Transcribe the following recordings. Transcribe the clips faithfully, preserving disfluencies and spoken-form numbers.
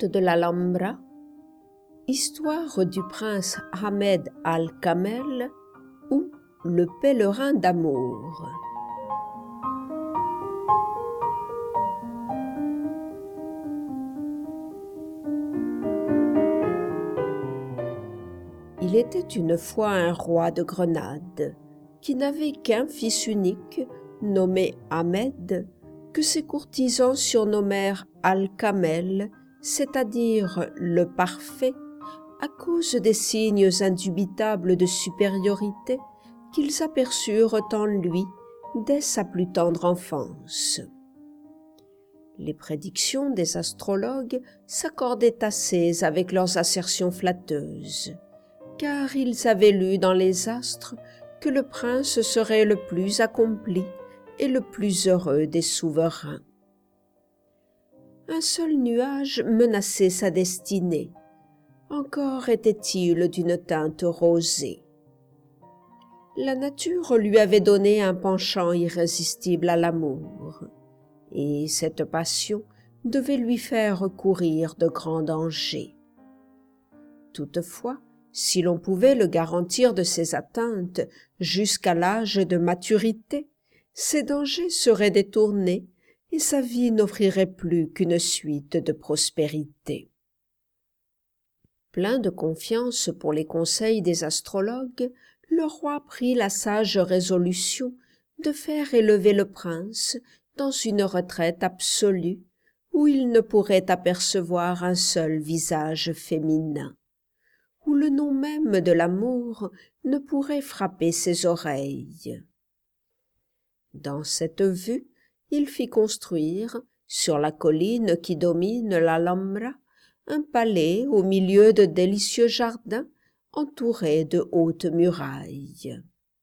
de l'Alhambra, histoire du prince Ahmed Al-Kamel ou le pèlerin d'amour. Il était une fois un roi de Grenade qui n'avait qu'un fils unique, nommé Ahmed, que ses courtisans surnommèrent Al-Kamel, c'est-à-dire le parfait, à cause des signes indubitables de supériorité qu'ils aperçurent en lui dès sa plus tendre enfance. Les prédictions des astrologues s'accordaient assez avec leurs assertions flatteuses, car ils avaient lu dans les astres que le prince serait le plus accompli et le plus heureux des souverains. Un seul nuage menaçait sa destinée. Encore était-il d'une teinte rosée. La nature lui avait donné un penchant irrésistible à l'amour, et cette passion devait lui faire courir de grands dangers. Toutefois, si l'on pouvait le garantir de ses atteintes jusqu'à l'âge de maturité, ces dangers seraient détournés et sa vie n'offrirait plus qu'une suite de prospérité. Plein de confiance pour les conseils des astrologues, le roi prit la sage résolution de faire élever le prince dans une retraite absolue où il ne pourrait apercevoir un seul visage féminin, où le nom même de l'amour ne pourrait frapper ses oreilles. Dans cette vue, il fit construire, sur la colline qui domine l'Alhambra, un palais au milieu de délicieux jardins entourés de hautes murailles.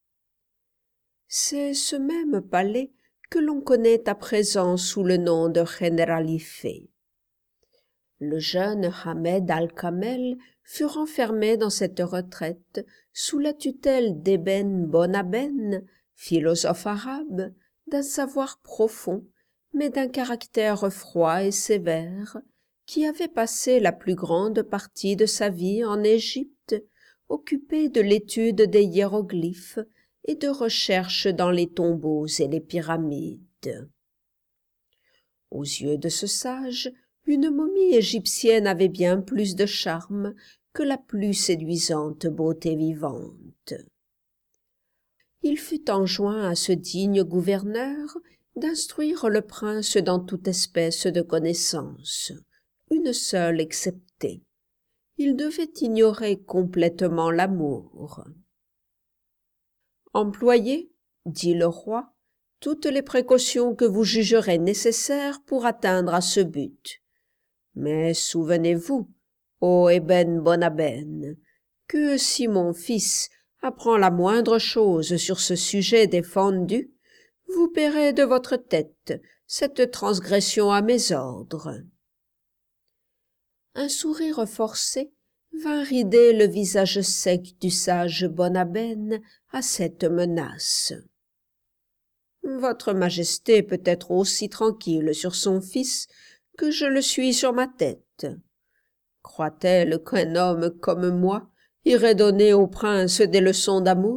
C'est ce même palais que l'on connaît à présent sous le nom de Generalife. Le jeune Ahmed Al-Kamel fut renfermé dans cette retraite sous la tutelle d'Ebn Bonaben, philosophe arabe, d'un savoir profond, mais d'un caractère froid et sévère, qui avait passé la plus grande partie de sa vie en Égypte, occupé de l'étude des hiéroglyphes et de recherches dans les tombeaux et les pyramides. Aux yeux de ce sage, une momie égyptienne avait bien plus de charme que la plus séduisante beauté vivante. Il fut enjoint à ce digne gouverneur d'instruire le prince dans toute espèce de connaissances, une seule exceptée. Il devait ignorer complètement l'amour. « Employez, dit le roi, toutes les précautions que vous jugerez nécessaires pour atteindre à ce but. Mais souvenez-vous, ô Ebn Bonaben, que si mon fils apprend la moindre chose sur ce sujet défendu, vous paierez de votre tête cette transgression à mes ordres. » Un sourire forcé vint rider le visage sec du sage Bonaben à cette menace. « Votre Majesté peut être aussi tranquille sur son fils que je le suis sur ma tête. Croit-elle qu'un homme comme moi irait donner au prince des leçons d'amour ?»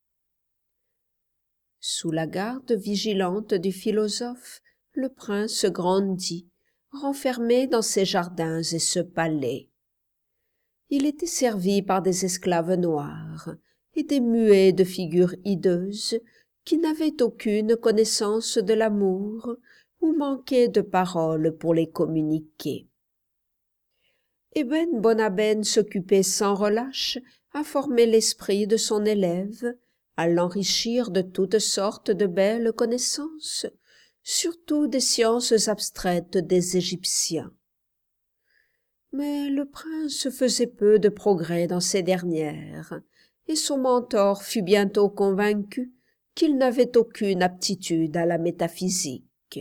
Sous la garde vigilante du philosophe, le prince grandit, renfermé dans ses jardins et ce palais. Il était servi par des esclaves noirs et des muets de figures hideuses qui n'avaient aucune connaissance de l'amour ou manquaient de paroles pour les communiquer. Ebn Bonaben s'occupait sans relâche à former l'esprit de son élève, à l'enrichir de toutes sortes de belles connaissances, surtout des sciences abstraites des Égyptiens. Mais le prince faisait peu de progrès dans ces dernières, et son mentor fut bientôt convaincu qu'il n'avait aucune aptitude à la métaphysique.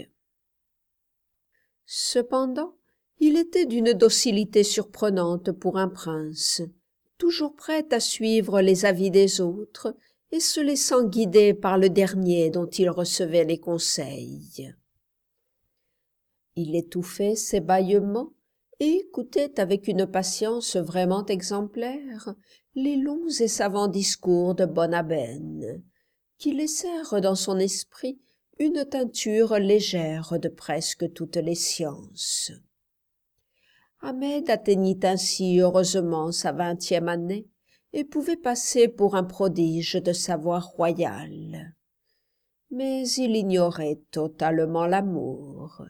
Cependant, il était d'une docilité surprenante pour un prince, toujours prêt à suivre les avis des autres et se laissant guider par le dernier dont il recevait les conseils. Il étouffait ses bâillements et écoutait avec une patience vraiment exemplaire les longs et savants discours de Bonaben, qui laissèrent dans son esprit une teinture légère de presque toutes les sciences. Ahmed atteignit ainsi heureusement sa vingtième année et pouvait passer pour un prodige de savoir royal. Mais il ignorait totalement l'amour.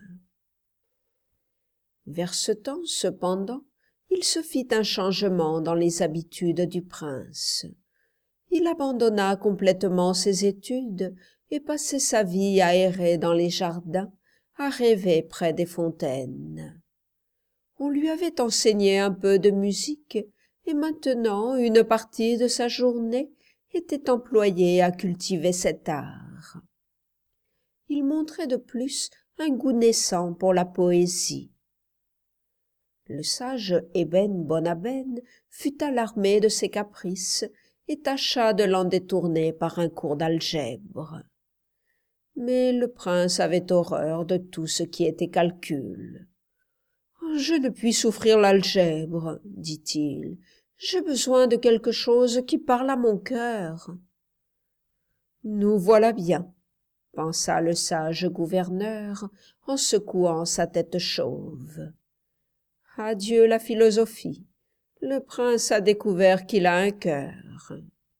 Vers ce temps, cependant, il se fit un changement dans les habitudes du prince. Il abandonna complètement ses études et passait sa vie à errer dans les jardins, à rêver près des fontaines. On lui avait enseigné un peu de musique, et maintenant une partie de sa journée était employée à cultiver cet art. Il montrait de plus un goût naissant pour la poésie. Le sage Ebn Bonaben fut alarmé de ses caprices et tâcha de l'en détourner par un cours d'algèbre. Mais le prince avait horreur de tout ce qui était calcul. « Je ne puis souffrir l'algèbre, dit-il. J'ai besoin de quelque chose qui parle à mon cœur. » Nous voilà bien, pensa le sage gouverneur en secouant sa tête chauve. Adieu la philosophie. Le prince a découvert qu'il a un cœur.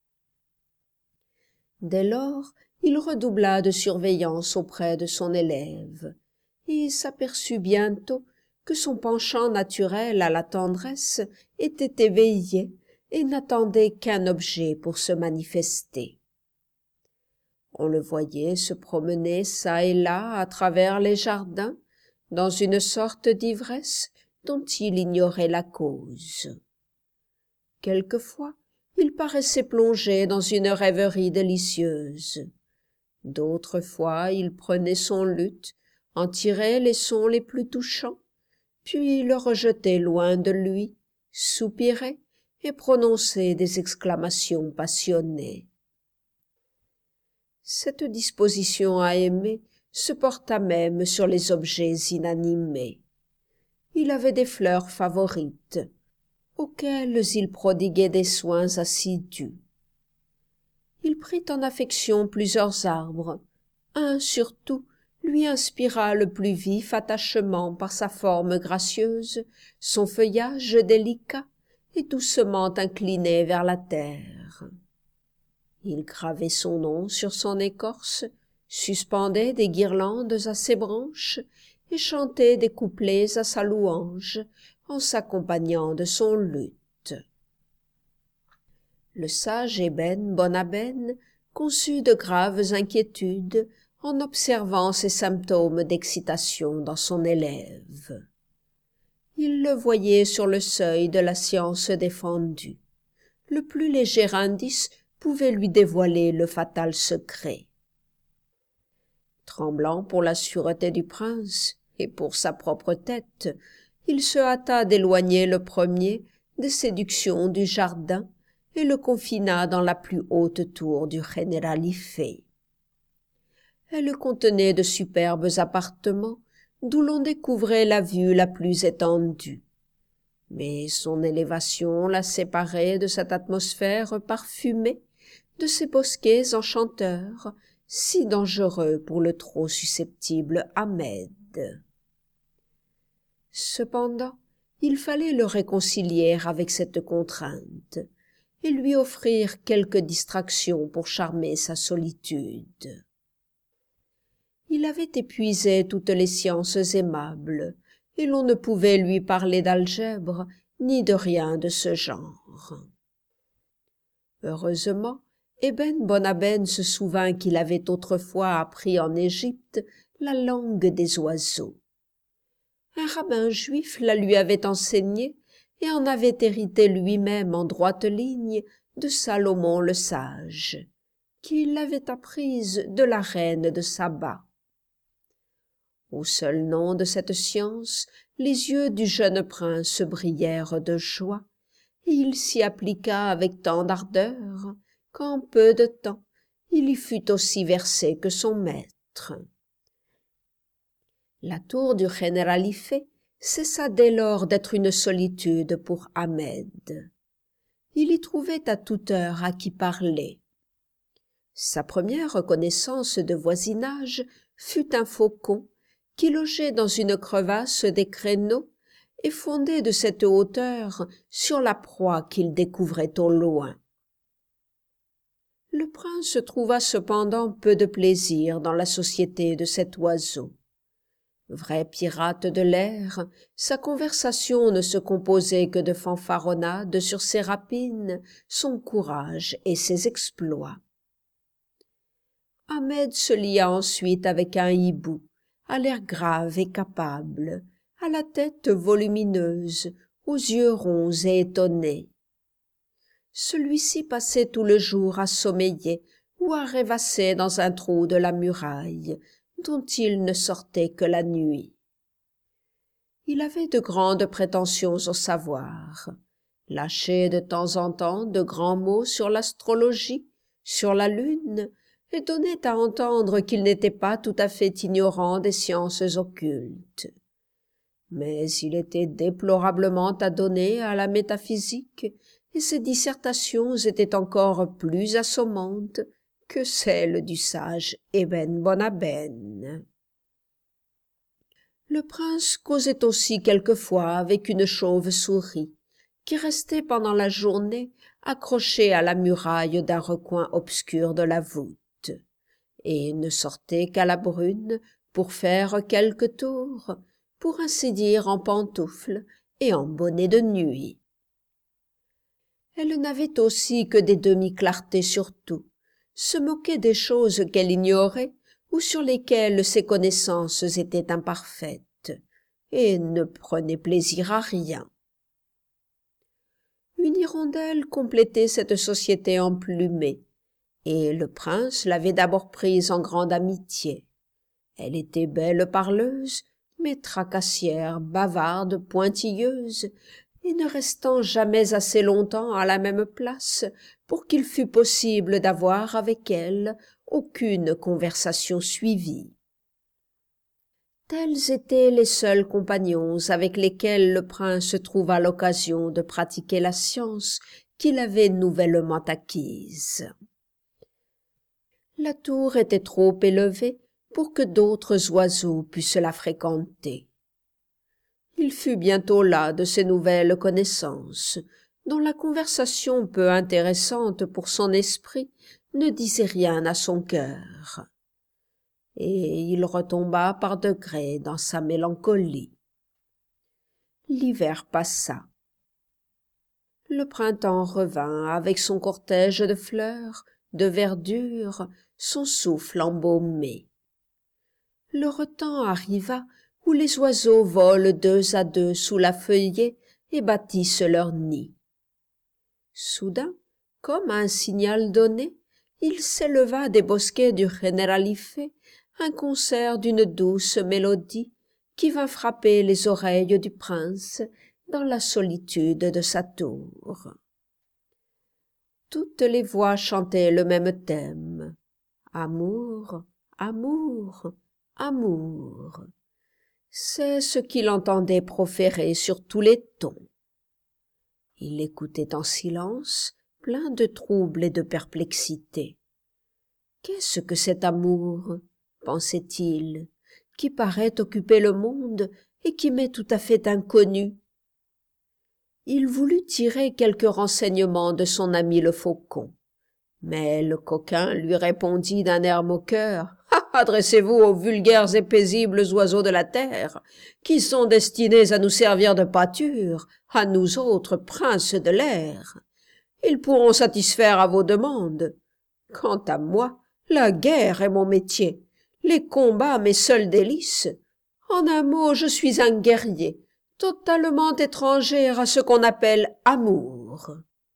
Dès lors, il redoubla de surveillance auprès de son élève et s'aperçut bientôt que son penchant naturel à la tendresse était éveillé et n'attendait qu'un objet pour se manifester. On le voyait se promener çà et là à travers les jardins, dans une sorte d'ivresse dont il ignorait la cause. Quelquefois, il paraissait plongé dans une rêverie délicieuse. D'autres fois, il prenait son luth, en tirait les sons les plus touchants, puis le rejetait loin de lui, soupirait et prononçait des exclamations passionnées. Cette disposition à aimer se porta même sur les objets inanimés. Il avait des fleurs favorites, auxquelles il prodiguait des soins assidus. Il prit en affection plusieurs arbres. Un surtout lui inspira le plus vif attachement par sa forme gracieuse, son feuillage délicat et doucement incliné vers la terre. Il gravait son nom sur son écorce, suspendait des guirlandes à ses branches et chantait des couplets à sa louange en s'accompagnant de son luth. Le sage Ebn Bonaben conçut de graves inquiétudes en observant ces symptômes d'excitation dans son élève. Il le voyait sur le seuil de la science défendue. Le plus léger indice pouvait lui dévoiler le fatal secret. Tremblant pour la sûreté du prince et pour sa propre tête, il se hâta d'éloigner le premier des séductions du jardin et le confina dans la plus haute tour du Generalife. Elle contenait de superbes appartements d'où l'on découvrait la vue la plus étendue. Mais son élévation la séparait de cette atmosphère parfumée, de ces bosquets enchanteurs, si dangereux pour le trop susceptible Ahmed. Cependant, il fallait le réconcilier avec cette contrainte et lui offrir quelque distraction pour charmer sa solitude. Il avait épuisé toutes les sciences aimables, et l'on ne pouvait lui parler d'algèbre ni de rien de ce genre. Heureusement, Ebn Bonaben se souvint qu'il avait autrefois appris en Égypte la langue des oiseaux. Un rabbin juif la lui avait enseignée et en avait hérité lui-même en droite ligne de Salomon le sage, qui l'avait apprise de la reine de Saba. Au seul nom de cette science, les yeux du jeune prince brillèrent de joie, et il s'y appliqua avec tant d'ardeur qu'en peu de temps il y fut aussi versé que son maître. La tour du Generalife cessa dès lors d'être une solitude pour Ahmed. Il y trouvait à toute heure à qui parler. Sa première reconnaissance de voisinage fut un faucon qui logeait dans une crevasse des créneaux et fondait de cette hauteur sur la proie qu'il découvrait au loin. Le prince trouva cependant peu de plaisir dans la société de cet oiseau. Vrai pirate de l'air, sa conversation ne se composait que de fanfaronnades sur ses rapines, son courage et ses exploits. Ahmed se lia ensuite avec un hibou, à l'air grave et capable, à la tête volumineuse, aux yeux ronds et étonnés. Celui-ci passait tout le jour à sommeiller ou à rêvasser dans un trou de la muraille, dont il ne sortait que la nuit. Il avait de grandes prétentions au savoir, lâchait de temps en temps de grands mots sur l'astrologie, sur la lune, et donnait à entendre qu'il n'était pas tout à fait ignorant des sciences occultes. Mais il était déplorablement adonné à la métaphysique, et ses dissertations étaient encore plus assommantes que celles du sage Ebn Bonaben. Le prince causait aussi quelquefois avec une chauve-souris, qui restait pendant la journée accrochée à la muraille d'un recoin obscur de la voûte, et ne sortait qu'à la brune pour faire quelques tours, pour ainsi dire en pantoufles et en bonnet de nuit. Elle n'avait aussi que des demi-clartés sur tout, se moquait des choses qu'elle ignorait ou sur lesquelles ses connaissances étaient imparfaites, et ne prenait plaisir à rien. Une hirondelle complétait cette société emplumée, et le prince l'avait d'abord prise en grande amitié. Elle était belle parleuse, mais tracassière, bavarde, pointilleuse, et ne restant jamais assez longtemps à la même place pour qu'il fût possible d'avoir avec elle aucune conversation suivie. Tels étaient les seuls compagnons avec lesquels le prince trouva l'occasion de pratiquer la science qu'il avait nouvellement acquise. La tour était trop élevée pour que d'autres oiseaux pussent la fréquenter. Il fut bientôt las de ces nouvelles connaissances, dont la conversation peu intéressante pour son esprit ne disait rien à son cœur. Et il retomba par degrés dans sa mélancolie. L'hiver passa. Le printemps revint avec son cortège de fleurs, de verdure, son souffle embaumé. Le temps arriva où les oiseaux volent deux à deux sous la feuillée et bâtissent leur nid. Soudain, comme à un signal donné, il s'éleva des bosquets du Generalife un concert d'une douce mélodie qui vint frapper les oreilles du prince dans la solitude de sa tour. Toutes les voix chantaient le même thème. Amour, amour, amour. C'est ce qu'il entendait proférer sur tous les tons. Il écoutait en silence, plein de trouble et de perplexité. Qu'est-ce que cet amour, pensait-il, qui paraît occuper le monde et qui m'est tout à fait inconnu? Il voulut tirer quelques renseignements de son ami le faucon, mais le coquin lui répondit d'un air moqueur: « Adressez-vous aux vulgaires et paisibles oiseaux de la terre, qui sont destinés à nous servir de pâture, à nous autres princes de l'air. Ils pourront satisfaire à vos demandes. Quant à moi, la guerre est mon métier, les combats mes seuls délices. En un mot, je suis un guerrier, totalement étranger à ce qu'on appelle amour. »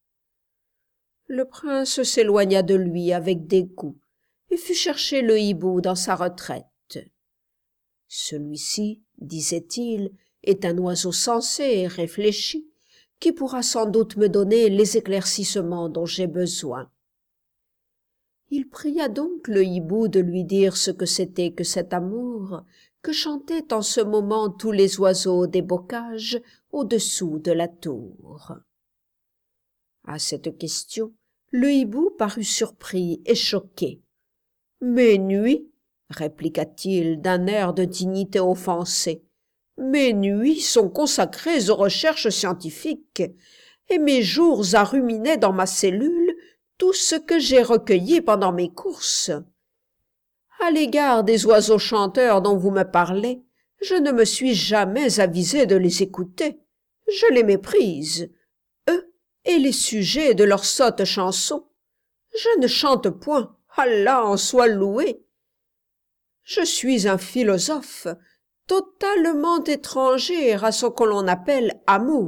Le prince s'éloigna de lui avec dégoût et fut chercher le hibou dans sa retraite. Celui-ci, disait-il, est un oiseau sensé et réfléchi, qui pourra sans doute me donner les éclaircissements dont j'ai besoin. Il pria donc le hibou de lui dire ce que c'était que cet amour, que chantaient en ce moment tous les oiseaux des bocages au-dessous de la tour. À cette question, le hibou parut surpris et choqué. « Mes nuits, répliqua-t-il d'un air de dignité offensée, mes nuits sont consacrées aux recherches scientifiques, et mes jours à ruminer dans ma cellule tout ce que j'ai recueilli pendant mes courses. À l'égard des oiseaux chanteurs dont vous me parlez, je ne me suis jamais avisé de les écouter. Je les méprise, eux et les sujets de leurs sottes chansons. Je ne chante point, Allah en soit loué. Je suis un philosophe, totalement étranger à ce que l'on appelle amour. »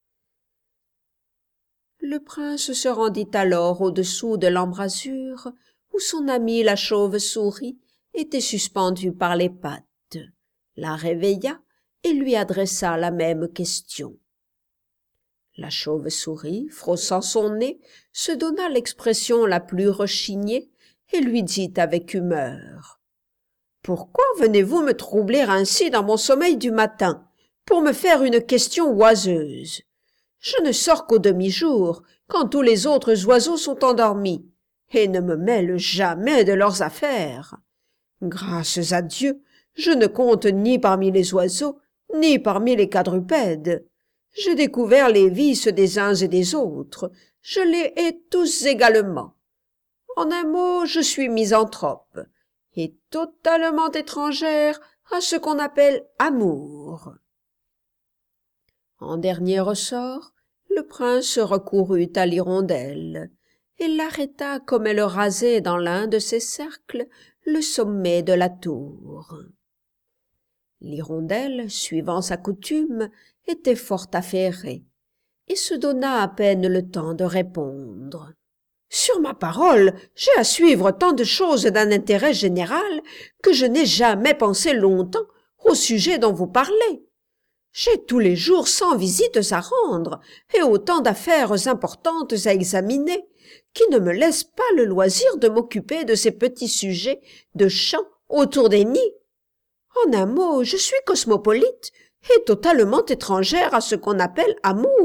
Le prince se rendit alors au-dessous de l'embrasure où son amie la chauve-souris était suspendue par les pattes, la réveilla et lui adressa la même question. La chauve-souris, froissant son nez, se donna l'expression la plus rechignée et lui dit avec humeur: « Pourquoi venez-vous me troubler ainsi dans mon sommeil du matin, pour me faire une question oiseuse? Je ne sors qu'au demi-jour, quand tous les autres oiseaux sont endormis, et ne me mêle jamais de leurs affaires. Grâce à Dieu, je ne compte ni parmi les oiseaux, ni parmi les quadrupèdes. J'ai découvert les vices des uns et des autres, je les hais tous également. En un mot, je suis misanthrope, et totalement étrangère à ce qu'on appelle amour. » En dernier ressort, le prince recourut à l'hirondelle et l'arrêta comme elle rasait dans l'un de ses cercles le sommet de la tour. L'hirondelle, suivant sa coutume, était fort affairée et se donna à peine le temps de répondre. « Sur ma parole, j'ai à suivre tant de choses d'un intérêt général que je n'ai jamais pensé longtemps au sujet dont vous parlez. J'ai tous les jours cent visites à rendre et autant d'affaires importantes à examiner qui ne me laissent pas le loisir de m'occuper de ces petits sujets de chant autour des nids. En un mot, je suis cosmopolite et totalement étrangère à ce qu'on appelle amour. »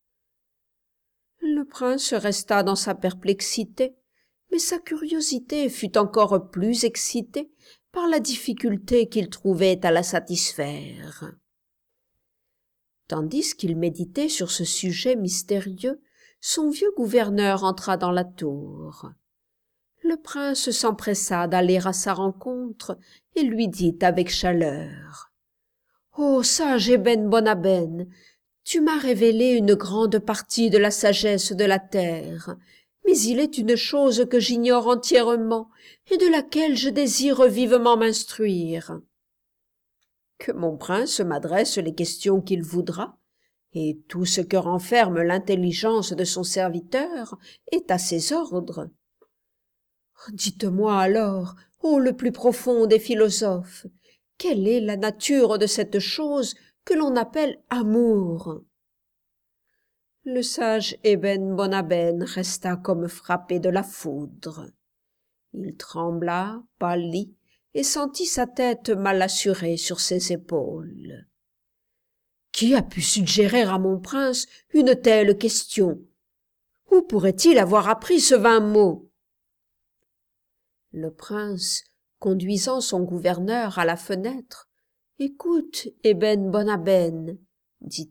Le prince resta dans sa perplexité, mais sa curiosité fut encore plus excitée par la difficulté qu'il trouvait à la satisfaire. Tandis qu'il méditait sur ce sujet mystérieux, son vieux gouverneur entra dans la tour. Le prince s'empressa d'aller à sa rencontre et lui dit avec chaleur: « Ô sage Ebn Bonaben, tu m'as révélé une grande partie de la sagesse de la terre, mais il est une chose que j'ignore entièrement et de laquelle je désire vivement m'instruire. » Que mon prince m'adresse les questions qu'il voudra, et tout ce que renferme l'intelligence de son serviteur est à ses ordres. Dites-moi alors, ô le plus profond des philosophes, quelle est la nature de cette chose que l'on appelle amour? Le sage Ebn Bonaben resta comme frappé de la foudre. Il trembla, pâlit, et sentit sa tête mal assurée sur ses épaules. Qui a pu suggérer à mon prince une telle question? Où pourrait-il avoir appris ce vain mot? Le prince, conduisant son gouverneur à la fenêtre, « Écoute, Ebn Bonaben, dit-il. »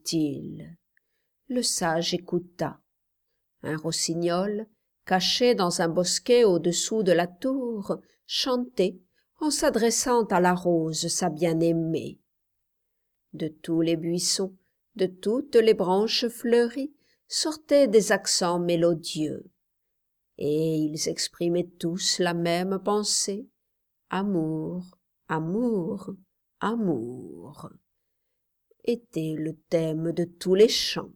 Le sage écouta. Un rossignol, caché dans un bosquet au-dessous de la tour, chantait en s'adressant à la rose sa bien-aimée. De tous les buissons, de toutes les branches fleuries, sortaient des accents mélodieux, et ils exprimaient tous la même pensée: amour, amour, amour, était le thème de tous les chants.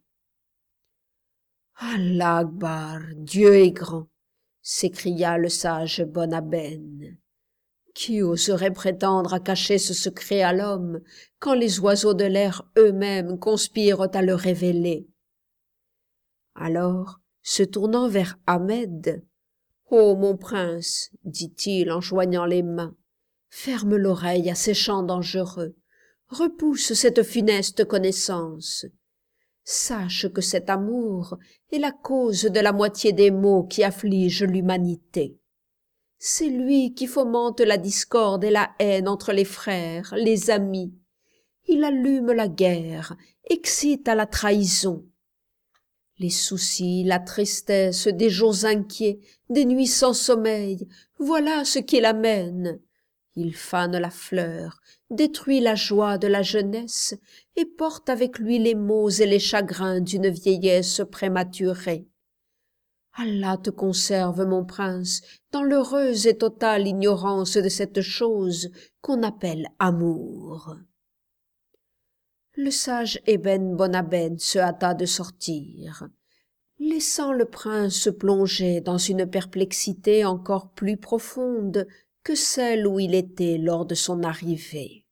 Allah Akbar, Dieu est grand, s'écria le sage Bonaben. Qui oserait prétendre à cacher ce secret à l'homme quand les oiseaux de l'air eux-mêmes conspirent à le révéler? Alors, se tournant vers Ahmed, « Ô mon prince, dit-il en joignant les mains, Ferme l'oreille à ces chants dangereux, repousse cette funeste connaissance. Sache que cet amour est la cause de la moitié des maux qui affligent l'humanité. C'est lui qui fomente la discorde et la haine entre les frères, les amis. Il allume la guerre, excite à la trahison. Les soucis, la tristesse des jours inquiets, des nuits sans sommeil, voilà ce qui l'amène. Il fane la fleur, détruit la joie de la jeunesse et porte avec lui les maux et les chagrins d'une vieillesse prématurée. Allah te conserve, mon prince, dans l'heureuse et totale ignorance de cette chose qu'on appelle amour. Le sage Ebn Bonaben se hâta de sortir, laissant le prince plonger dans une perplexité encore plus profonde que celle où il était lors de son arrivée.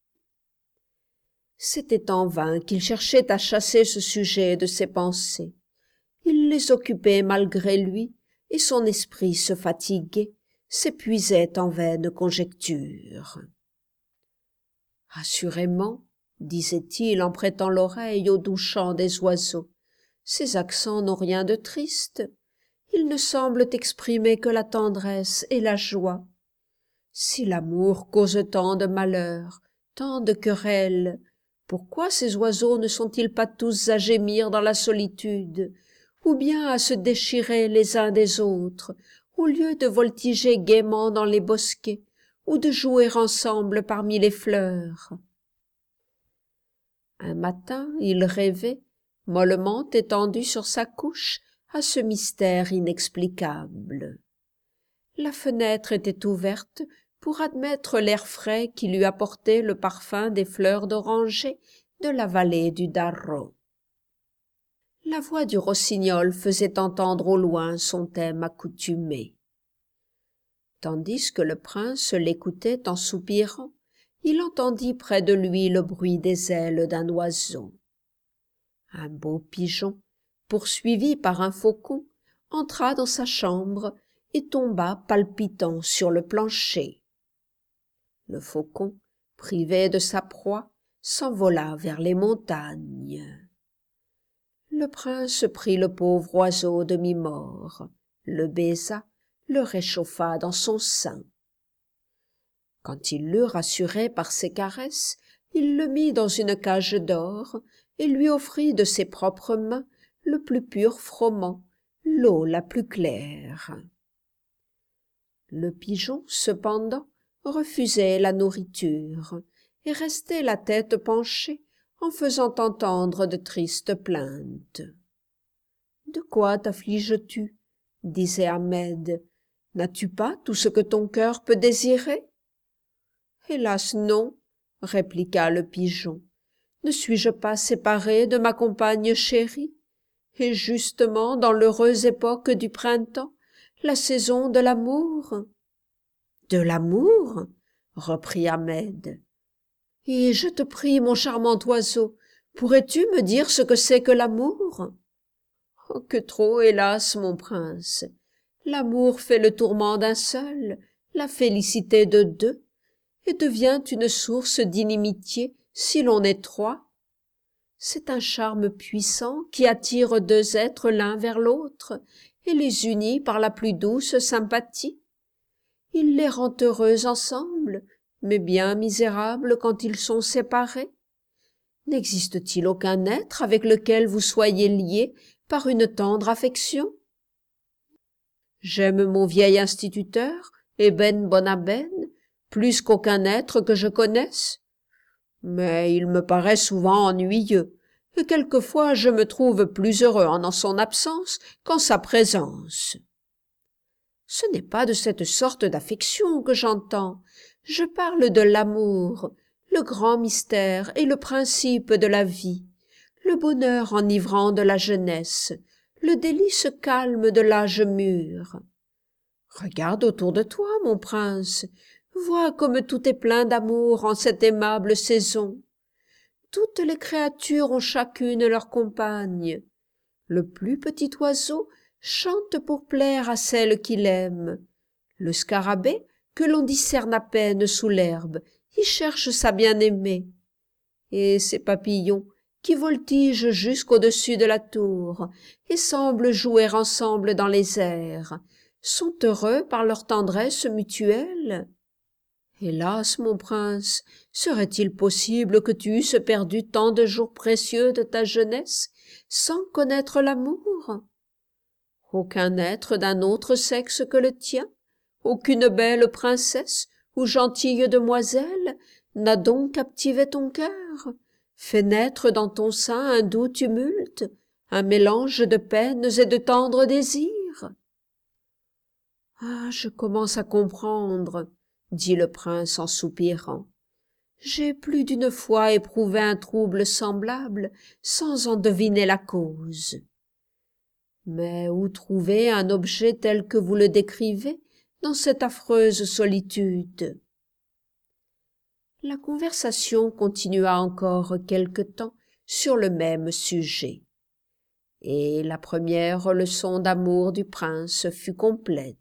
C'était en vain qu'il cherchait à chasser ce sujet de ses pensées. Il les occupait malgré lui, et son esprit se fatiguait, s'épuisait en vaines conjectures. « Assurément, disait-il en prêtant l'oreille au doux chant des oiseaux, ces accents n'ont rien de triste, ils ne semblent exprimer que la tendresse et la joie. Si l'amour cause tant de malheurs, tant de querelles, pourquoi ces oiseaux ne sont-ils pas tous à gémir dans la solitude, ou bien à se déchirer les uns des autres, au lieu de voltiger gaiement dans les bosquets, ou de jouer ensemble parmi les fleurs? Un matin, il rêvait, mollement étendu sur sa couche, à ce mystère inexplicable. La fenêtre était ouverte pour admettre l'air frais qui lui apportait le parfum des fleurs d'oranger de la vallée du Darro. La voix du rossignol faisait entendre au loin son thème accoutumé. Tandis que le prince l'écoutait en soupirant, il entendit près de lui le bruit des ailes d'un oiseau. Un beau pigeon, poursuivi par un faucon, entra dans sa chambre et tomba palpitant sur le plancher. Le faucon, privé de sa proie, s'envola vers les montagnes. Le prince prit le pauvre oiseau demi-mort, le baisa, le réchauffa dans son sein. Quand il l'eut rassuré par ses caresses, il le mit dans une cage d'or et lui offrit de ses propres mains le plus pur froment, l'eau la plus claire. Le pigeon, cependant, refusait la nourriture et restait la tête penchée en faisant entendre de tristes plaintes. « De quoi t'affliges-tu » disait Ahmed. « N'as-tu pas tout ce que ton cœur peut désirer ?»« Hélas, non, » répliqua le pigeon. « Ne suis-je pas séparé de ma compagne chérie? Et justement dans l'heureuse époque du printemps, la saison de l'amour. »« De l'amour » reprit Ahmed. « Et je te prie, mon charmant oiseau, pourrais-tu me dire ce que c'est que l'amour ?»« Oh, que trop, hélas, mon prince. L'amour fait le tourment d'un seul, la félicité de deux, et devient une source d'inimitié si l'on est trois. C'est un charme puissant qui attire deux êtres l'un vers l'autre et les unit par la plus douce sympathie. Il les rend heureux ensemble, mais bien misérables quand ils sont séparés. N'existe-t-il aucun être avec lequel vous soyez liés par une tendre affection? J'aime mon vieil instituteur, Ebn Bonaben, plus qu'aucun être que je connaisse. Mais il me paraît souvent ennuyeux, et quelquefois je me trouve plus heureux en son absence qu'en sa présence. Ce n'est pas de cette sorte d'affection que j'entends. Je parle de l'amour, le grand mystère et le principe de la vie, le bonheur enivrant de la jeunesse, le délice calme de l'âge mûr. Regarde autour de toi, mon prince, vois comme tout est plein d'amour en cette aimable saison. Toutes les créatures ont chacune leur compagne. Le plus petit oiseau chante pour plaire à celle qu'il aime. Le scarabée que l'on discerne à peine sous l'herbe, y cherche sa bien-aimée. Et ces papillons, qui voltigent jusqu'au-dessus de la tour, et semblent jouer ensemble dans les airs, sont heureux par leur tendresse mutuelle. Hélas, mon prince, serait-il possible que tu eusses perdu tant de jours précieux de ta jeunesse sans connaître l'amour? Aucun être d'un autre sexe que le tien, aucune belle princesse ou gentille demoiselle n'a donc captivé ton cœur, fait naître dans ton sein un doux tumulte, un mélange de peines et de tendres désirs? Ah, je commence à comprendre, dit le prince en soupirant. J'ai plus d'une fois éprouvé un trouble semblable sans en deviner la cause. Mais où trouver un objet tel que vous le décrivez dans cette affreuse solitude? La conversation continua encore quelque temps sur le même sujet, et la première leçon d'amour du prince fut complète.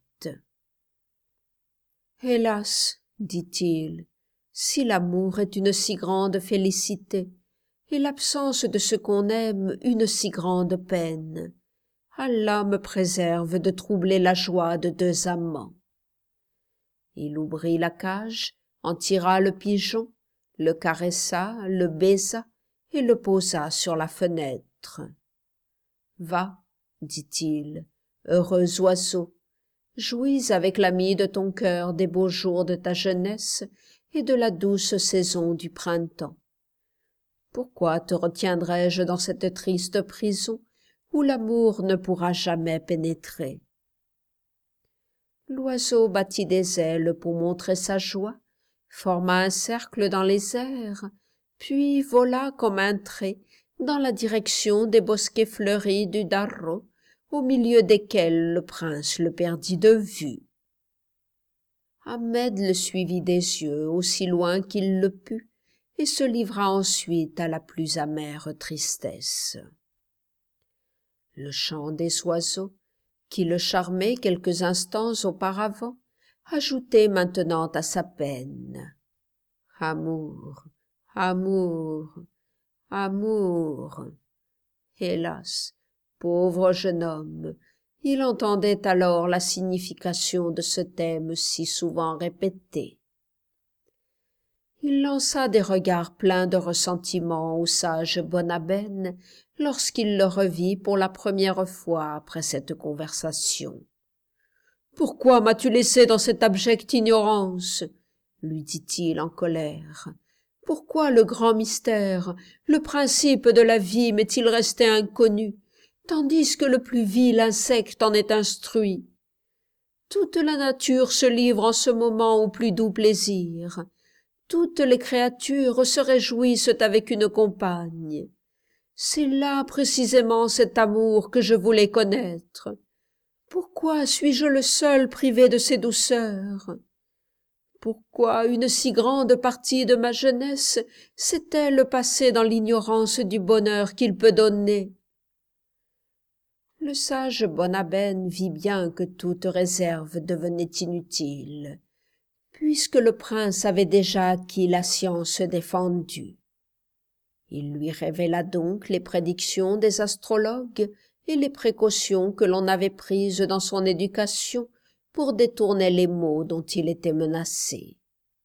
Hélas, dit-il, si l'amour est une si grande félicité, et l'absence de ce qu'on aime une si grande peine, Allah me préserve de troubler la joie de deux amants. Il ouvrit la cage, en tira le pigeon, le caressa, le baisa et le posa sur la fenêtre. « Va, dit-il, heureux oiseau, jouis avec l'ami de ton cœur des beaux jours de ta jeunesse et de la douce saison du printemps. Pourquoi te retiendrai-je dans cette triste prison où l'amour ne pourra jamais pénétrer? » L'oiseau battit des ailes pour montrer sa joie, forma un cercle dans les airs, puis vola comme un trait dans la direction des bosquets fleuris du Darro, au milieu desquels le prince le perdit de vue. Ahmed le suivit des yeux aussi loin qu'il le put et se livra ensuite à la plus amère tristesse. Le chant des oiseaux, qui le charmait quelques instants auparavant, ajoutait maintenant à sa peine. Amour, amour, amour. Hélas, pauvre jeune homme, il entendait alors la signification de ce thème si souvent répété. Il lança des regards pleins de ressentiment au sage Bonaben lorsqu'il le revit pour la première fois après cette conversation. « Pourquoi m'as-tu laissé dans cette abjecte ignorance ?» lui dit-il en colère. « Pourquoi le grand mystère, le principe de la vie m'est-il resté inconnu, tandis que le plus vil insecte en est instruit? Toute la nature se livre en ce moment au plus doux plaisir. Toutes les créatures se réjouissent avec une compagne. C'est là précisément cet amour que je voulais connaître. Pourquoi suis-je le seul privé de ces douceurs? Pourquoi une si grande partie de ma jeunesse s'est-elle passée dans l'ignorance du bonheur qu'il peut donner? » Le sage Bonaben vit bien que toute réserve devenait inutile, puisque le prince avait déjà acquis la science défendue. Il lui révéla donc les prédictions des astrologues et les précautions que l'on avait prises dans son éducation pour détourner les maux dont il était menacé.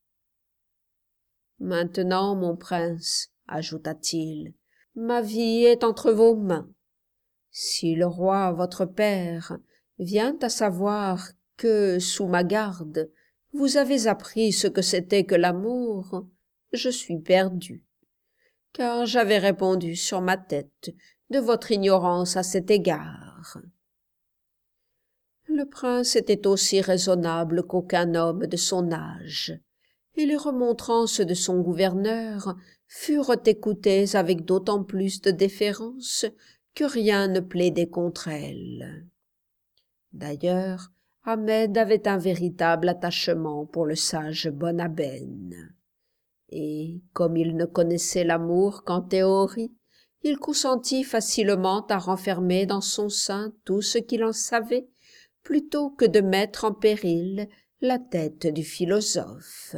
« Maintenant, mon prince, ajouta-t-il, ma vie est entre vos mains. Si le roi, votre père, vient à savoir que, sous ma garde, vous avez appris ce que c'était que l'amour, je suis perdu, car j'avais répondu sur ma tête de votre ignorance à cet égard. » Le prince était aussi raisonnable qu'aucun homme de son âge, et les remontrances de son gouverneur furent écoutées avec d'autant plus de déférence que rien ne plaidait contre elles. D'ailleurs, Ahmed avait un véritable attachement pour le sage Bonaben, et, comme il ne connaissait l'amour qu'en théorie, il consentit facilement à renfermer dans son sein tout ce qu'il en savait, plutôt que de mettre en péril la tête du philosophe.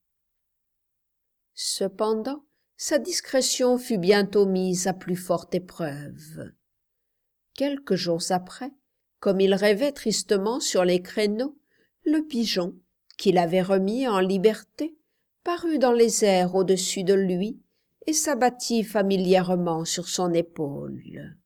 Cependant, sa discrétion fut bientôt mise à plus forte épreuve. Quelques jours après, comme il rêvait tristement sur les créneaux, le pigeon, qu'il avait remis en liberté, parut dans les airs au-dessus de lui et s'abattit familièrement sur son épaule.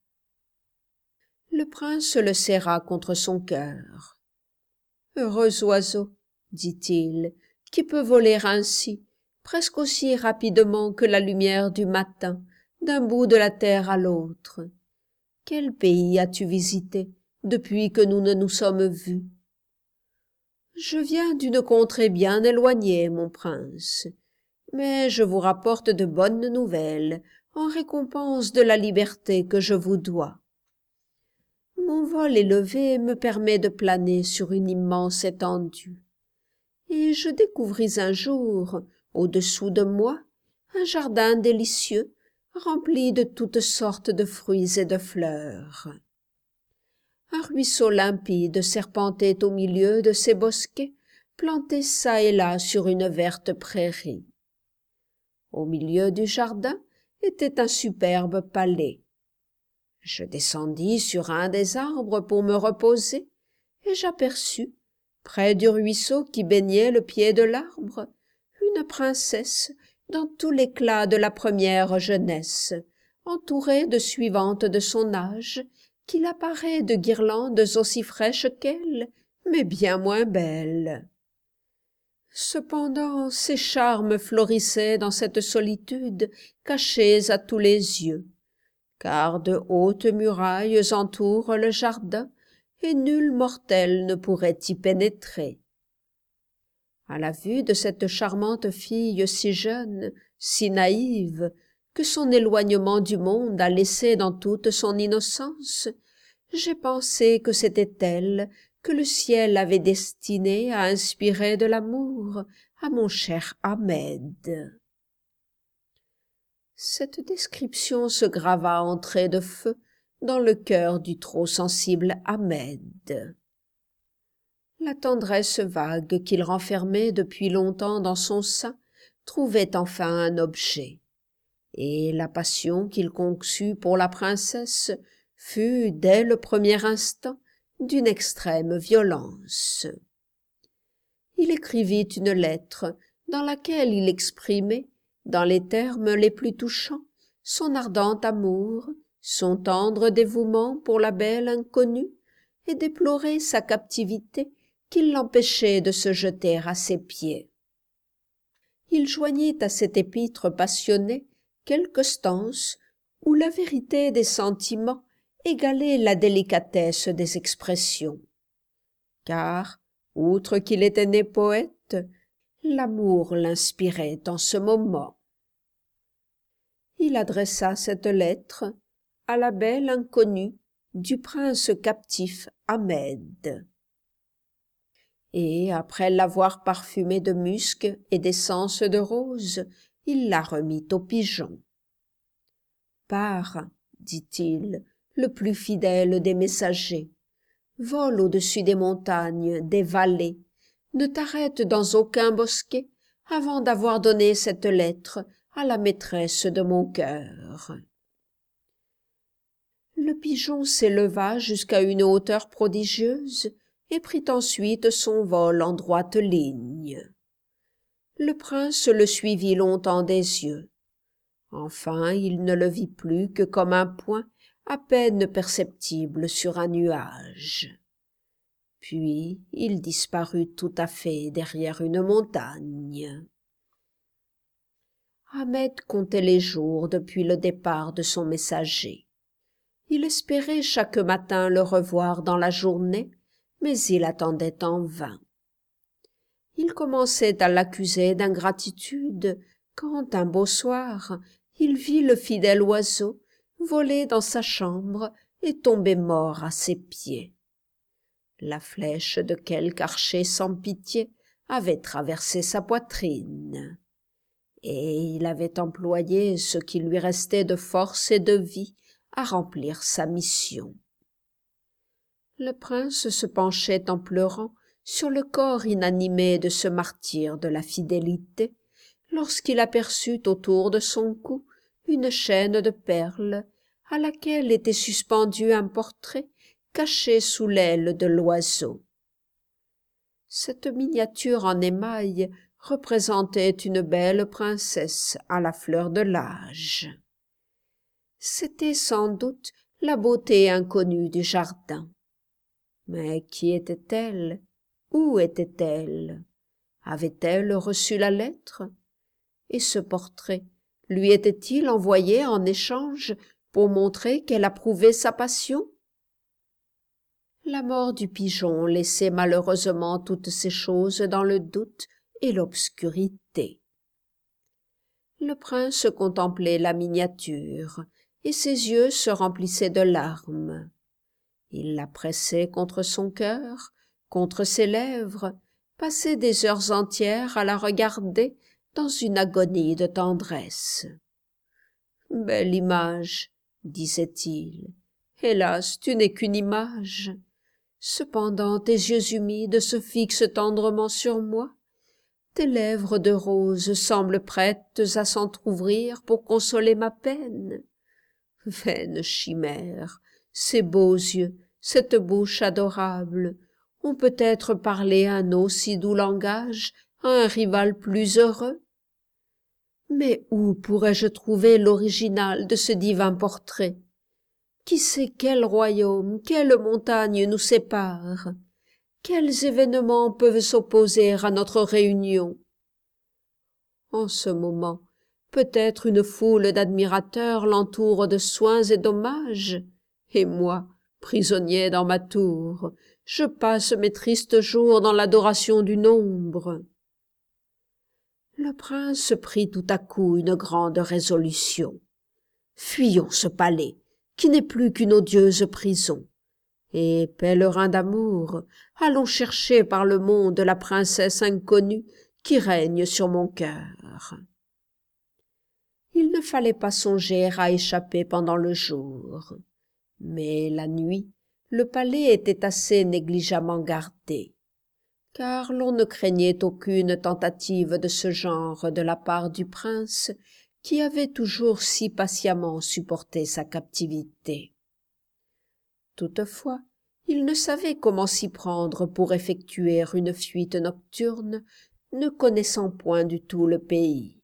Le prince le serra contre son cœur. « Heureux oiseau, dit-il, qui peut voler ainsi, presque aussi rapidement que la lumière du matin, d'un bout de la terre à l'autre. Quel pays as-tu visité depuis que nous ne nous sommes vus? »« Je viens d'une contrée bien éloignée, mon prince, mais je vous rapporte de bonnes nouvelles en récompense de la liberté que je vous dois. Mon vol élevé me permet de planer sur une immense étendue, et je découvris un jour, au-dessous de moi, un jardin délicieux, rempli de toutes sortes de fruits et de fleurs. Un ruisseau limpide serpentait au milieu de ces bosquets, plantés çà et là sur une verte prairie. Au milieu du jardin était un superbe palais. Je descendis sur un des arbres pour me reposer, et j'aperçus, près du ruisseau qui baignait le pied de l'arbre, une princesse dans tout l'éclat de la première jeunesse, entourée de suivantes de son âge, qui la paraît de guirlandes aussi fraîches qu'elle, mais bien moins belles. Cependant, ses charmes florissaient dans cette solitude, cachés à tous les yeux, car de hautes murailles entourent le jardin, et nul mortel ne pourrait y pénétrer. À la vue de cette charmante fille si jeune, si naïve, que son éloignement du monde a laissée dans toute son innocence, j'ai pensé que c'était elle que le ciel avait destinée à inspirer de l'amour à mon cher Ahmed. Cette description se grava en traits de feu dans le cœur du trop sensible Ahmed. La tendresse vague qu'il renfermait depuis longtemps dans son sein trouvait enfin un objet, et la passion qu'il conçut pour la princesse fut, dès le premier instant, d'une extrême violence. Il écrivit une lettre dans laquelle il exprimait, dans les termes les plus touchants, son ardent amour, son tendre dévouement pour la belle inconnue, et déplorait sa captivité qui l'empêchait de se jeter à ses pieds. Il joignit à cette épître passionnée quelques stances où la vérité des sentiments égalait la délicatesse des expressions, car, outre qu'il était né poète, l'amour l'inspirait en ce moment. Il adressa cette lettre à la belle inconnue du prince captif Ahmed. Et, après l'avoir parfumée de musc et d'essence de rose, il la remit au pigeon. « Pars, dit-il, le plus fidèle des messagers, vole au-dessus des montagnes, des vallées, ne t'arrête dans aucun bosquet avant d'avoir donné cette lettre à la maîtresse de mon cœur. » Le pigeon s'éleva jusqu'à une hauteur prodigieuse et prit ensuite son vol en droite ligne. Le prince le suivit longtemps des yeux. Enfin, il ne le vit plus que comme un point à peine perceptible sur un nuage. Puis il disparut tout à fait derrière une montagne. Ahmed comptait les jours depuis le départ de son messager. Il espérait chaque matin le revoir dans la journée, mais il attendait en vain. Il commençait à l'accuser d'ingratitude quand, un beau soir, il vit le fidèle oiseau voler dans sa chambre et tomber mort à ses pieds. La flèche de quelque archer sans pitié avait traversé sa poitrine, et il avait employé ce qui lui restait de force et de vie à remplir sa mission. Le prince se penchait en pleurant sur le corps inanimé de ce martyr de la fidélité, lorsqu'il aperçut autour de son cou une chaîne de perles à laquelle était suspendu un portrait caché sous l'aile de l'oiseau. Cette miniature en émail représentait une belle princesse à la fleur de l'âge. C'était sans doute la beauté inconnue du jardin. Mais qui était-elle? Où était-elle? Avait-elle reçu la lettre? Et ce portrait lui était-il envoyé en échange pour montrer qu'elle approuvait sa passion? La mort du pigeon laissait malheureusement toutes ces choses dans le doute et l'obscurité. Le prince contemplait la miniature, et ses yeux se remplissaient de larmes. Il la pressait contre son cœur, contre ses lèvres, passait des heures entières à la regarder dans une agonie de tendresse. « Belle image, disait-il. Hélas, tu n'es qu'une image. Cependant tes yeux humides se fixent tendrement sur moi. Tes lèvres de rose semblent prêtes à s'entr'ouvrir pour consoler ma peine. Vaine chimère, ces beaux yeux, cette bouche adorable, ont peut-être parlé un aussi doux langage à un rival plus heureux. Mais où pourrais-je trouver l'original de ce divin portrait? Qui sait quel royaume, quelle montagne nous sépare? Quels événements peuvent s'opposer à notre réunion? En ce moment, peut-être une foule d'admirateurs l'entoure de soins et d'hommages, et moi, prisonnier dans ma tour, je passe mes tristes jours dans l'adoration du nombre. Le prince prit tout à coup une grande résolution. Fuyons ce palais, qui n'est plus qu'une odieuse prison. Et, pèlerins d'amour, allons chercher par le monde la princesse inconnue qui règne sur mon cœur. Il ne fallait pas songer à échapper pendant le jour. Mais la nuit, le palais était assez négligemment gardé, car l'on ne craignait aucune tentative de ce genre de la part du prince, qui avait toujours si patiemment supporté sa captivité. Toutefois, il ne savait comment s'y prendre pour effectuer une fuite nocturne, ne connaissant point du tout le pays.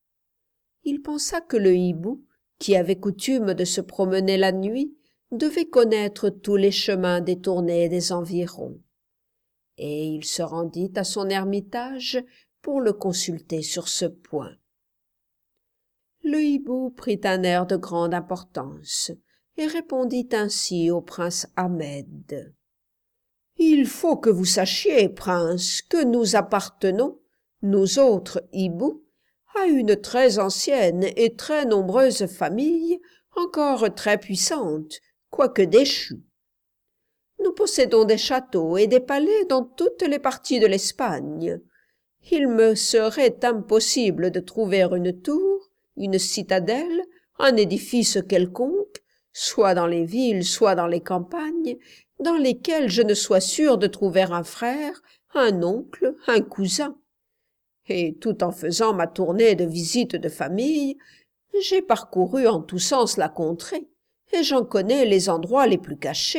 Il pensa que le hibou, qui avait coutume de se promener la nuit, devait connaître tous les chemins détournés des environs. Et il se rendit à son ermitage pour le consulter sur ce point. Le hibou prit un air de grande importance et répondit ainsi au prince Ahmed. « Il faut que vous sachiez, prince, que nous appartenons, nous autres hiboux, à une très ancienne et très nombreuse famille, encore très puissante, quoique déchue. Nous possédons des châteaux et des palais dans toutes les parties de l'Espagne. Il me serait impossible de trouver une tour, une citadelle, un édifice quelconque, soit dans les villes, soit dans les campagnes, dans lesquelles je ne sois sûr de trouver un frère, un oncle, un cousin. Et tout en faisant ma tournée de visites de famille, j'ai parcouru en tous sens la contrée, et j'en connais les endroits les plus cachés. »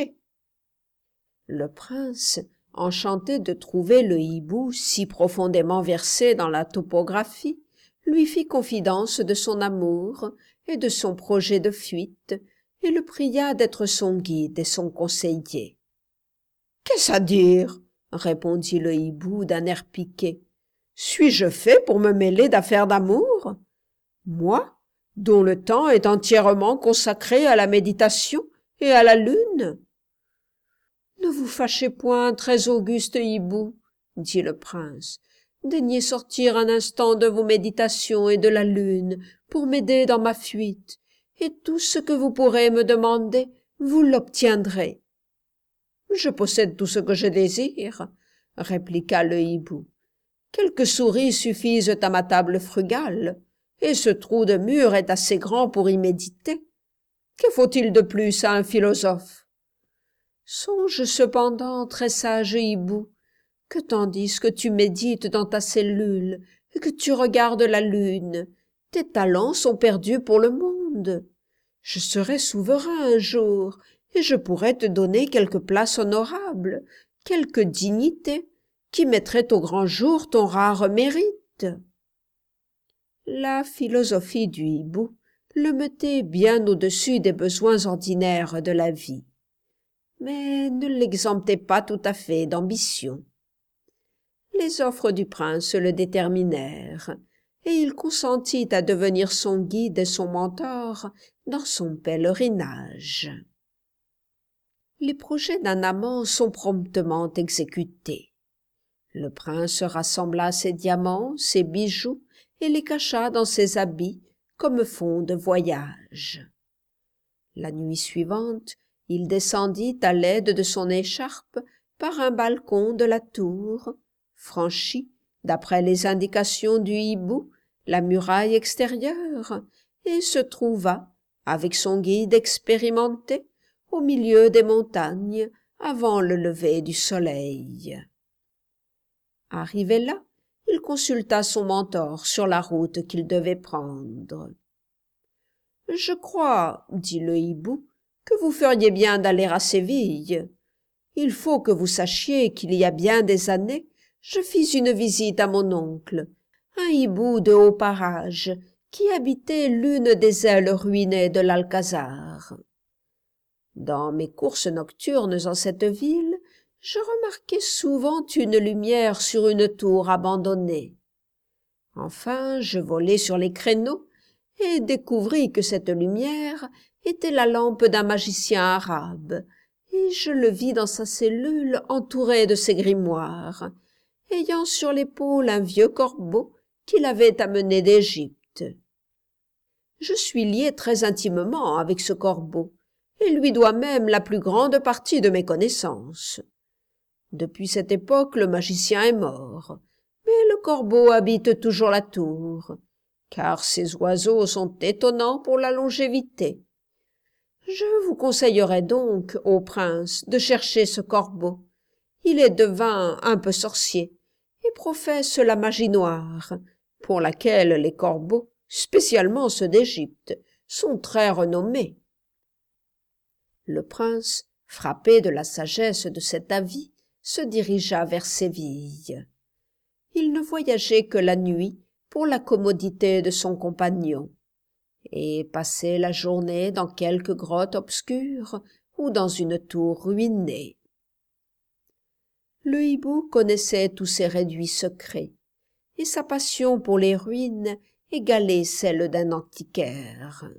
Le prince, enchanté de trouver le hibou si profondément versé dans la topographie, lui fit confidence de son amour et de son projet de fuite, et le pria d'être son guide et son conseiller. « Qu'est-ce à dire ?» répondit le hibou d'un air piqué. « Suis-je fait pour me mêler d'affaires d'amour? Moi, dont le temps est entièrement consacré à la méditation et à la lune ?» « Ne vous fâchez point, très auguste hibou, » dit le prince. « Daignez sortir un instant de vos méditations et de la lune pour m'aider dans ma fuite, et tout ce que vous pourrez me demander, vous l'obtiendrez. »« Je possède tout ce que je désire, » répliqua le hibou. « Quelques souris suffisent à ma table frugale, et ce trou de mur est assez grand pour y méditer. Que faut-il de plus à un philosophe? Songe cependant, très sage hibou, que tandis que tu médites dans ta cellule et que tu regardes la lune, tes talents sont perdus pour le monde. Je serai souverain un jour, et je pourrais te donner quelque place honorable, quelque dignité, qui mettrait au grand jour ton rare mérite. » La philosophie du hibou le mettait bien au-dessus des besoins ordinaires de la vie, mais ne l'exemptait pas tout à fait d'ambition. Les offres du prince le déterminèrent, et il consentit à devenir son guide et son mentor dans son pèlerinage. Les projets d'un amant sont promptement exécutés. Le prince rassembla ses diamants, ses bijoux, et les cacha dans ses habits comme fond de voyage. La nuit suivante, il descendit à l'aide de son écharpe par un balcon de la tour, franchit, d'après les indications du hibou, la muraille extérieure et se trouva, avec son guide expérimenté, au milieu des montagnes avant le lever du soleil. Arrivé là, il consulta son mentor sur la route qu'il devait prendre. « Je crois, dit le hibou, que vous feriez bien d'aller à Séville. Il faut que vous sachiez qu'il y a bien des années, je fis une visite à mon oncle, un hibou de haut parage, qui habitait l'une des ailes ruinées de l'Alcazar. Dans mes courses nocturnes en cette ville, je remarquai souvent une lumière sur une tour abandonnée. Enfin, je volai sur les créneaux et découvris que cette lumière était la lampe d'un magicien arabe, et je le vis dans sa cellule entouré de ses grimoires, ayant sur l'épaule un vieux corbeau qu'il avait amené d'Égypte. Je suis lié très intimement avec ce corbeau, et lui dois même la plus grande partie de mes connaissances. Depuis cette époque, le magicien est mort, mais le corbeau habite toujours la tour, car ces oiseaux sont étonnants pour la longévité. Je vous conseillerais donc, ô prince, de chercher ce corbeau. Il est devin un peu sorcier et professe la magie noire, pour laquelle les corbeaux, spécialement ceux d'Égypte, sont très renommés. » Le prince, frappé de la sagesse de cet avis, se dirigea vers Séville. Il ne voyageait que la nuit pour la commodité de son compagnon, et passait la journée dans quelque grotte obscure ou dans une tour ruinée. Le hibou connaissait tous ses réduits secrets, et sa passion pour les ruines égalait celle d'un antiquaire.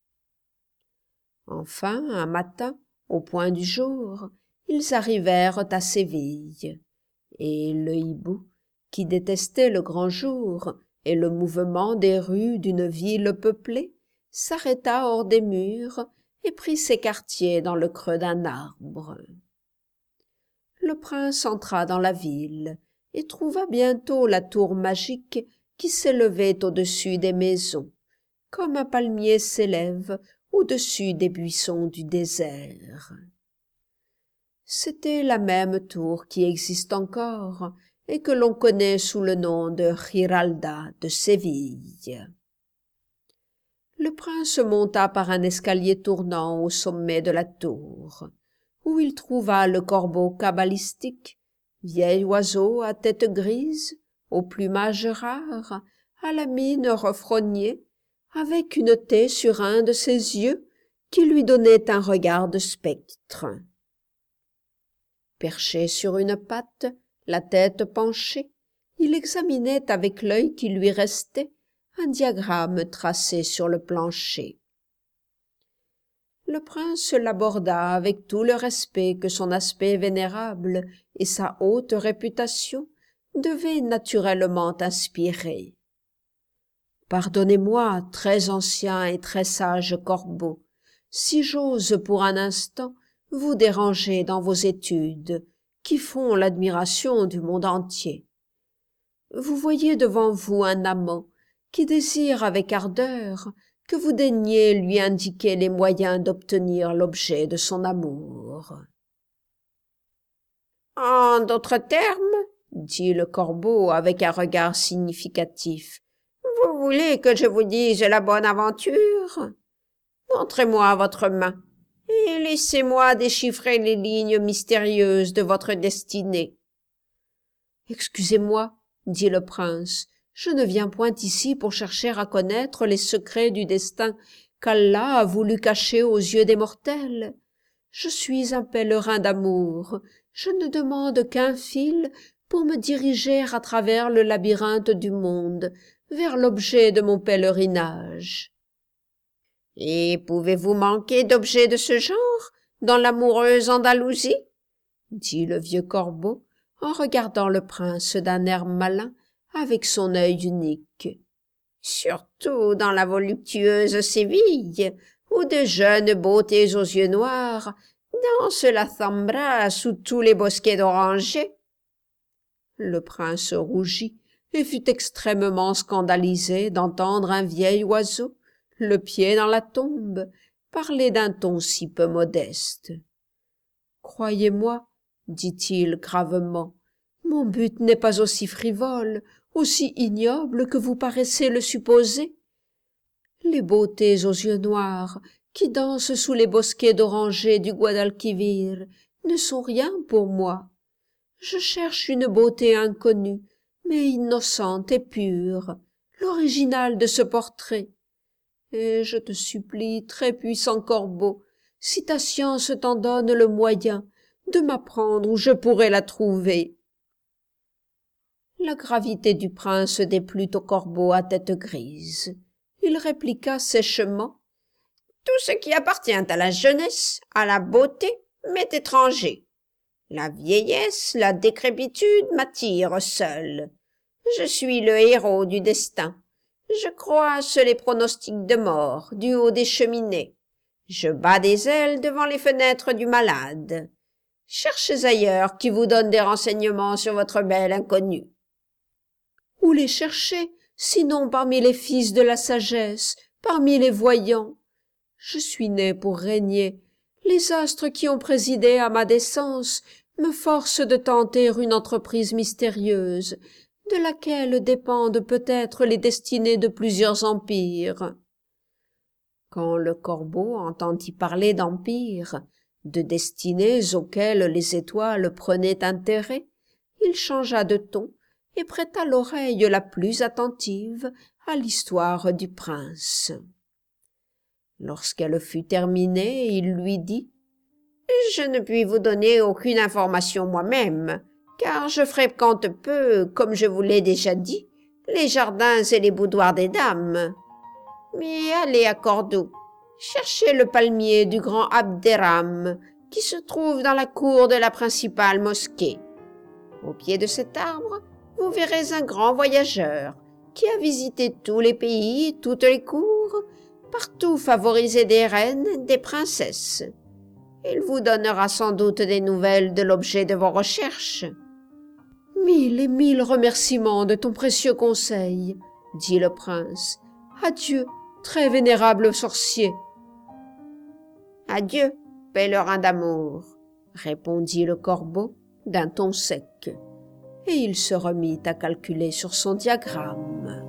Enfin, un matin, au point du jour, ils arrivèrent à Séville, et le hibou, qui détestait le grand jour et le mouvement des rues d'une ville peuplée, s'arrêta hors des murs et prit ses quartiers dans le creux d'un arbre. Le prince entra dans la ville et trouva bientôt la tour magique qui s'élevait au-dessus des maisons, comme un palmier s'élève au-dessus des buissons du désert. C'était la même tour qui existe encore et que l'on connaît sous le nom de Giralda de Séville. Le prince monta par un escalier tournant au sommet de la tour, où il trouva le corbeau cabalistique, vieil oiseau à tête grise, au plumage rare, à la mine refrognée, avec une taie sur un de ses yeux qui lui donnait un regard de spectre. Perché sur une patte, la tête penchée, il examinait avec l'œil qui lui restait un diagramme tracé sur le plancher. Le prince l'aborda avec tout le respect que son aspect vénérable et sa haute réputation devaient naturellement inspirer. « Pardonnez-moi, très ancien et très sage corbeau, si j'ose pour un instant vous déranger dans vos études, qui font l'admiration du monde entier. Vous voyez devant vous un amant qui désire avec ardeur que vous daigniez lui indiquer les moyens d'obtenir l'objet de son amour. »« En d'autres termes, dit le corbeau avec un regard significatif. « Vous voulez que je vous dise la bonne aventure? Montrez-moi votre main et laissez-moi déchiffrer les lignes mystérieuses de votre destinée. » « Excusez-moi, » dit le prince, « je ne viens point ici pour chercher à connaître les secrets du destin qu'Allah a voulu cacher aux yeux des mortels. Je suis un pèlerin d'amour, je ne demande qu'un fil pour me diriger à travers le labyrinthe du monde, vers l'objet de mon pèlerinage. »« Et pouvez-vous manquer d'objets de ce genre dans l'amoureuse Andalousie ?» dit le vieux corbeau, en regardant le prince d'un air malin avec son œil unique. « Surtout dans la voluptueuse Séville, où de jeunes beautés aux yeux noirs dansent la zambra sous tous les bosquets d'orangers. » Le prince rougit et fut extrêmement scandalisé d'entendre un vieil oiseau, le pied dans la tombe, parler d'un ton si peu modeste. « Croyez-moi, dit-il gravement, mon but n'est pas aussi frivole, aussi ignoble que vous paraissez le supposer. Les beautés aux yeux noirs qui dansent sous les bosquets d'orangers du Guadalquivir ne sont rien pour moi. Je cherche une beauté inconnue, mais innocente et pure, l'original de ce portrait. Et je te supplie, très puissant corbeau, si ta science t'en donne le moyen, de m'apprendre où je pourrais la trouver. » La gravité du prince déplut au corbeau à tête grise. Il répliqua sèchement. « Tout ce qui appartient à la jeunesse, à la beauté, m'est étranger. La vieillesse, la décrépitude m'attirent seuls. Je suis le héros du destin. Je croise les pronostics de mort du haut des cheminées. Je bats des ailes devant les fenêtres du malade. Cherchez ailleurs qui vous donne des renseignements sur votre belle inconnue. » « Où les chercher, sinon parmi les fils de la sagesse, parmi les voyants? Je suis né pour régner. Les astres qui ont présidé à ma naissance me forcent de tenter une entreprise mystérieuse, de laquelle dépendent peut-être les destinées de plusieurs empires. » Quand le corbeau entendit parler d'empires, de destinées auxquelles les étoiles prenaient intérêt, il changea de ton et prêta l'oreille la plus attentive à l'histoire du prince. Lorsqu'elle fut terminée, il lui dit « Je ne puis vous donner aucune information moi-même, car je fréquente peu, comme je vous l'ai déjà dit, les jardins et les boudoirs des dames. Mais allez à Cordoue, cherchez le palmier du grand Abderrahm, qui se trouve dans la cour de la principale mosquée. Au pied de cet arbre, vous verrez un grand voyageur qui a visité tous les pays, toutes les cours, partout favorisé des reines, des princesses. Il vous donnera sans doute des nouvelles de l'objet de vos recherches. »« Mille et mille remerciements de ton précieux conseil, » dit le prince. « Adieu, très vénérable sorcier. »« Adieu, pèlerin d'amour, » répondit le corbeau d'un ton sec. Et il se remit à calculer sur son diagramme.